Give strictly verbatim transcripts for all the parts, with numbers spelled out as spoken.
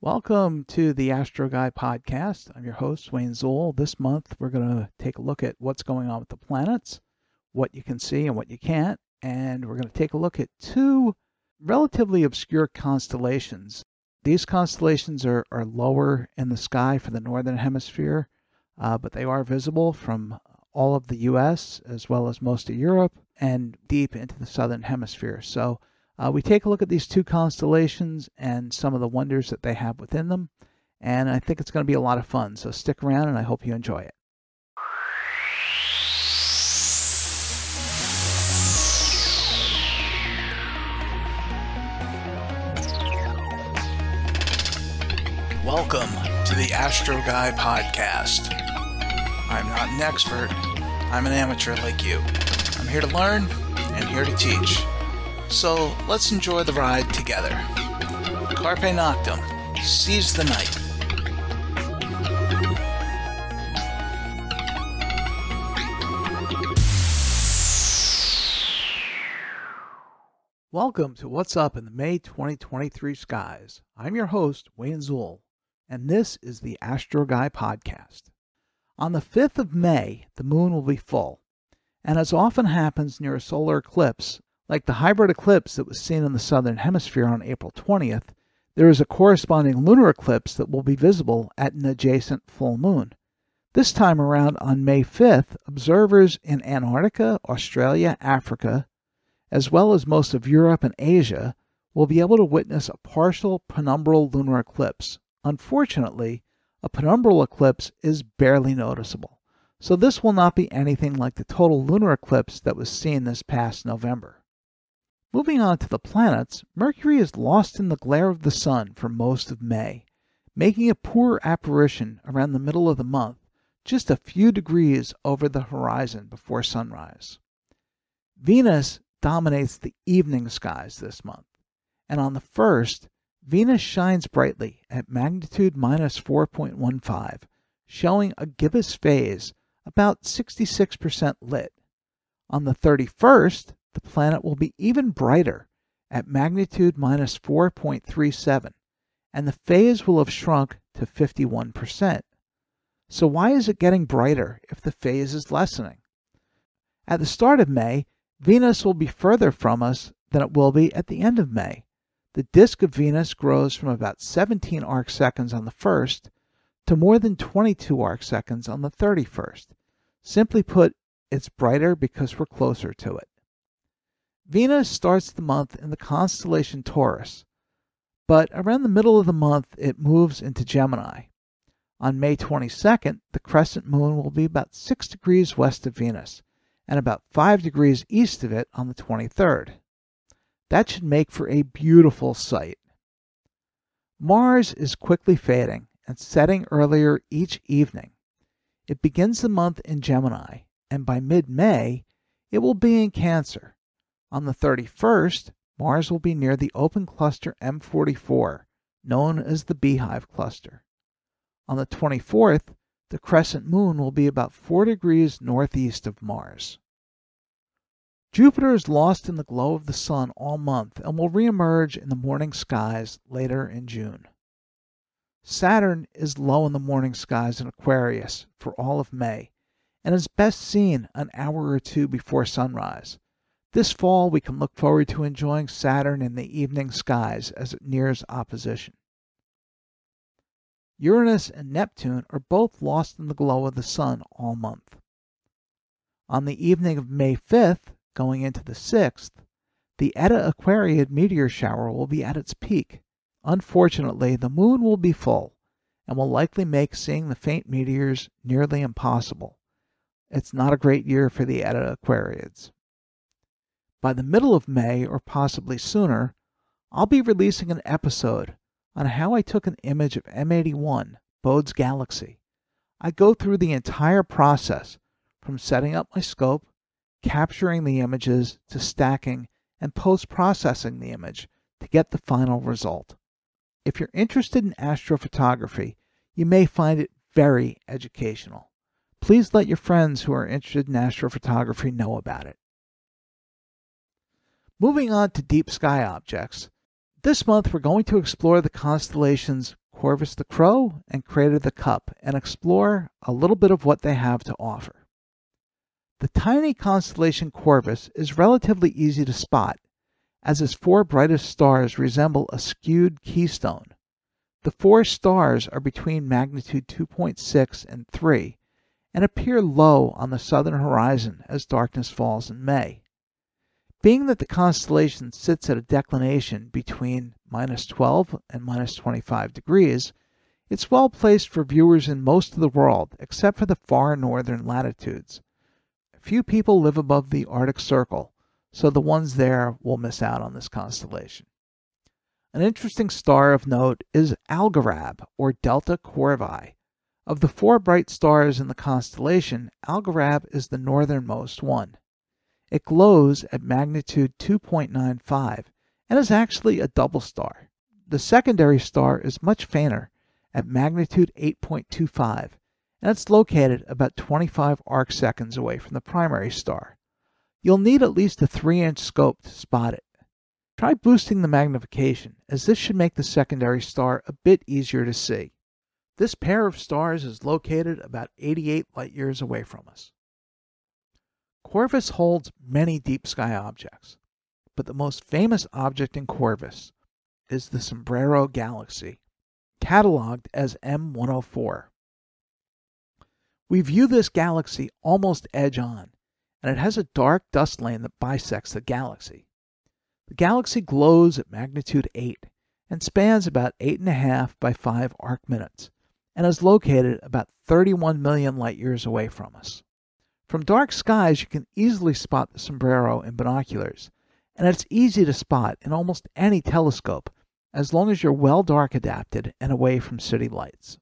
Welcome to the Astro Guy podcast. I'm your host, Wayne Zoll. This month, we're going to take a look at what's going on with the planets, what you can see and what you can't, and we're going to take a look at two relatively obscure constellations. These constellations are, are lower in the sky for the northern hemisphere, uh, but they are visible from all of the U S as well as most of Europe and deep into the southern hemisphere. So Uh, we take a look at these two constellations and some of the wonders that they have within them, and I think it's going to be a lot of fun, so stick around and I hope you enjoy it. Welcome to the Astro Guy podcast. I'm not an expert, I'm an amateur like you. I'm here to learn and here to teach. So let's enjoy the ride together. Carpe Noctem. Seize the night. Welcome to What's Up in the May twenty twenty-three skies. I'm your host, Wayne Zoll, and this is the Astro Guy podcast. On the fifth of May, the moon will be full, and as often happens near a solar eclipse, like the hybrid eclipse that was seen in the southern hemisphere on April twentieth, there is a corresponding lunar eclipse that will be visible at an adjacent full moon. This time around on May fifth, observers in Antarctica, Australia, Africa, as well as most of Europe and Asia, will be able to witness a partial penumbral lunar eclipse. Unfortunately, a penumbral eclipse is barely noticeable, so this will not be anything like the total lunar eclipse that was seen this past November. Moving on to the planets, Mercury is lost in the glare of the sun for most of May, making a poor apparition around the middle of the month, just a few degrees over the horizon before sunrise. Venus dominates the evening skies this month, and on the first, Venus shines brightly at magnitude minus four point one five, showing a gibbous phase about sixty-six percent lit. On the thirty-first, the planet will be even brighter at magnitude minus four point three seven, and the phase will have shrunk to fifty-one percent. So why is it getting brighter if the phase is lessening? At the start of May, Venus will be further from us than it will be at the end of May. The disk of Venus grows from about seventeen arc seconds on the first to more than twenty-two arc seconds on the thirty-first. Simply put, it's brighter because we're closer to it. Venus starts the month in the constellation Taurus, but around the middle of the month it moves into Gemini. On May twenty-second, the crescent moon will be about six degrees west of Venus and about five degrees east of it on the twenty-third. That should make for a beautiful sight. Mars is quickly fading and setting earlier each evening. It begins the month in Gemini, and by mid-May, it will be in Cancer. On the thirty-first, Mars will be near the open cluster M forty-four, known as the Beehive Cluster. On the twenty-fourth, the crescent moon will be about four degrees northeast of Mars. Jupiter is lost in the glow of the sun all month and will reemerge in the morning skies later in June. Saturn is low in the morning skies in Aquarius for all of May and is best seen an hour or two before sunrise. This fall, we can look forward to enjoying Saturn in the evening skies as it nears opposition. Uranus and Neptune are both lost in the glow of the sun all month. On the evening of May fifth, going into the sixth, the Eta Aquariid meteor shower will be at its peak. Unfortunately, the moon will be full and will likely make seeing the faint meteors nearly impossible. It's not a great year for the Eta Aquariids. By the middle of May, or possibly sooner, I'll be releasing an episode on how I took an image of M eighty-one, Bode's Galaxy. I go through the entire process, from setting up my scope, capturing the images, to stacking and post-processing the image to get the final result. If you're interested in astrophotography, you may find it very educational. Please let your friends who are interested in astrophotography know about it. Moving on to deep sky objects, this month we're going to explore the constellations Corvus the Crow and Crater the Cup and explore a little bit of what they have to offer. The tiny constellation Corvus is relatively easy to spot, as its four brightest stars resemble a skewed keystone. The four stars are between magnitude two point six and three and appear low on the southern horizon as darkness falls in May. Being that the constellation sits at a declination between minus twelve and minus twenty-five degrees, it's well placed for viewers in most of the world except for the far northern latitudes. Few people live above the Arctic Circle, so the ones there will miss out on this constellation. An interesting star of note is Algorab, or Delta Corvi. Of the four bright stars in the constellation, Algorab is the northernmost one. It glows at magnitude two point nine five and is actually a double star. The secondary star is much fainter at magnitude eight point two five, and it's located about twenty-five arc seconds away from the primary star. You'll need at least a three inch scope to spot it. Try boosting the magnification, as this should make the secondary star a bit easier to see. This pair of stars is located about eighty-eight light years away from us. Corvus holds many deep sky objects, but the most famous object in Corvus is the Sombrero Galaxy, cataloged as M one oh four. We view this galaxy almost edge-on, and it has a dark dust lane that bisects the galaxy. The galaxy glows at magnitude eight and spans about eight point five by five arc minutes, and is located about thirty-one million light years away from us. From dark skies, you can easily spot the Sombrero in binoculars, and it's easy to spot in almost any telescope as long as you're well dark adapted and away from city lights.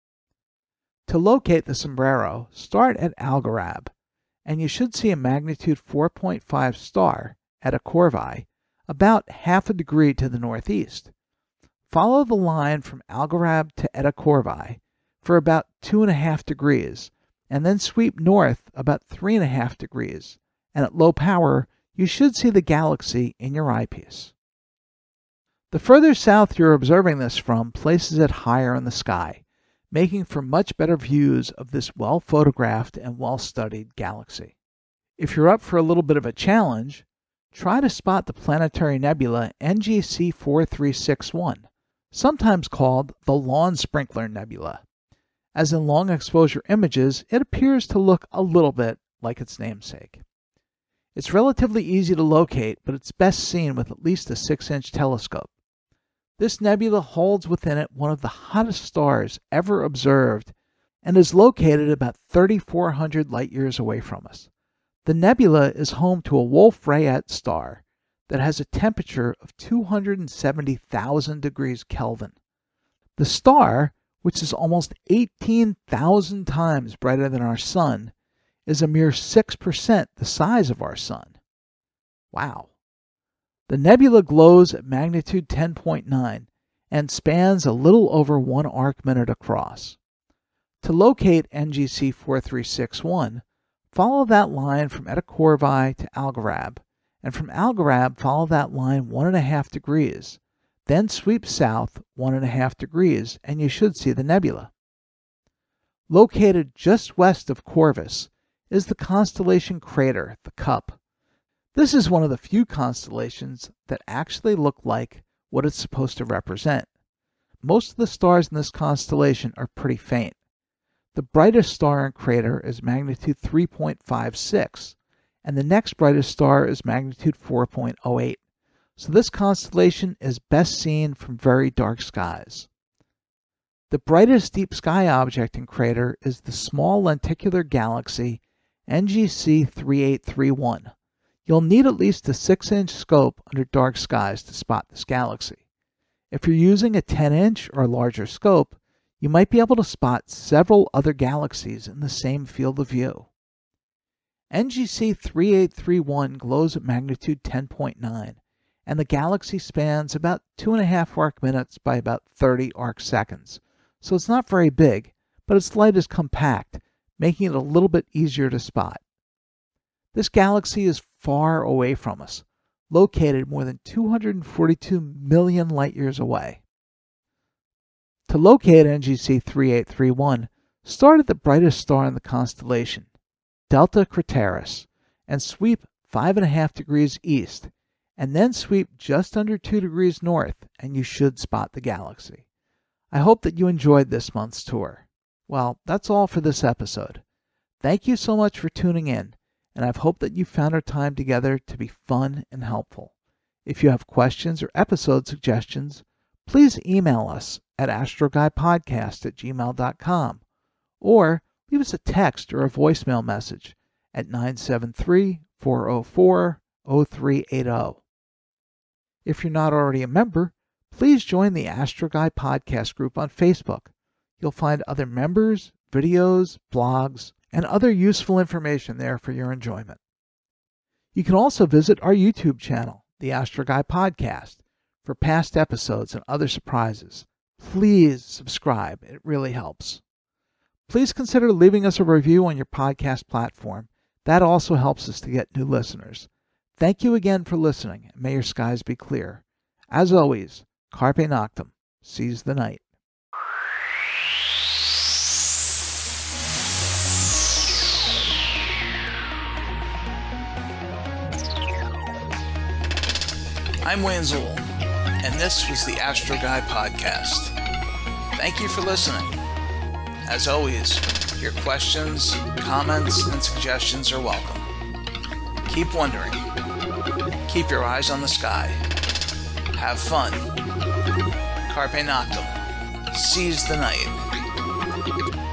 To locate the Sombrero, start at Algorab, and you should see a magnitude four point five star, Eta Corvi, about half a degree to the northeast. Follow the line from Algorab to Eta Corvi for about two and a half degrees, and then sweep north about three and a half degrees, and at low power, you should see the galaxy in your eyepiece. The further south you're observing this from places it higher in the sky, making for much better views of this well-photographed and well-studied galaxy. If you're up for a little bit of a challenge, try to spot the planetary nebula N G C four three six one, sometimes called the Lawn Sprinkler Nebula. As in long-exposure images, it appears to look a little bit like its namesake. It's relatively easy to locate, but it's best seen with at least a six inch telescope. This nebula holds within it one of the hottest stars ever observed and is located about thirty-four hundred light years away from us. The nebula is home to a Wolf-Rayet star that has a temperature of two hundred seventy thousand degrees Kelvin. The star, which is almost eighteen thousand times brighter than our Sun, is a mere six percent the size of our Sun. Wow. The nebula glows at magnitude ten point nine and spans a little over one arc minute across. To locate N G C four three six one, follow that line from Eta Corvi to Algorab, and from Algorab follow that line one and a half degrees. Then sweep south one and a half degrees, and you should see the nebula. Located just west of Corvus is the constellation Crater, the Cup. This is one of the few constellations that actually look like what it's supposed to represent. Most of the stars in this constellation are pretty faint. The brightest star in Crater is magnitude three point five six, and the next brightest star is magnitude four point oh eight. So this constellation is best seen from very dark skies. The brightest deep sky object in Crater is the small lenticular galaxy N G C three eight three one. You'll need at least a six inch scope under dark skies to spot this galaxy. If you're using a ten inch or larger scope, you might be able to spot several other galaxies in the same field of view. N G C three eight three one glows at magnitude ten point nine, and the galaxy spans about two and a half arc minutes by about thirty arc seconds, so it's not very big, but its light is compact, making it a little bit easier to spot. This galaxy is far away from us, located more than two hundred forty-two million light years away. To locate N G C three eight three one, start at the brightest star in the constellation, Delta Crateris, and sweep five and a half degrees east, and then sweep just under two degrees north, and you should spot the galaxy. I hope that you enjoyed this month's tour. Well, that's all for this episode. Thank you so much for tuning in, and I've hoped that you found our time together to be fun and helpful. If you have questions or episode suggestions, please email us at astroguypodcast at gmail dot com, or leave us a text or a voicemail message at nine seven three, four oh four, oh three eight oh. If you're not already a member, please join the Astro Guy podcast group on Facebook. You'll find other members, videos, blogs, and other useful information there for your enjoyment. You can also visit our YouTube channel, the Astro Guy Podcast, for past episodes and other surprises. Please subscribe. It really helps. Please consider leaving us a review on your podcast platform. That also helps us to get new listeners. Thank you again for listening, and may your skies be clear. As always, Carpe Noctem, seize the night. I'm Wayne Zuhl, and this was the Astro Guy Podcast. Thank you for listening. As always, your questions, comments, and suggestions are welcome. Keep wondering. Keep your eyes on the sky. Have fun. Carpe Noctem. Seize the night.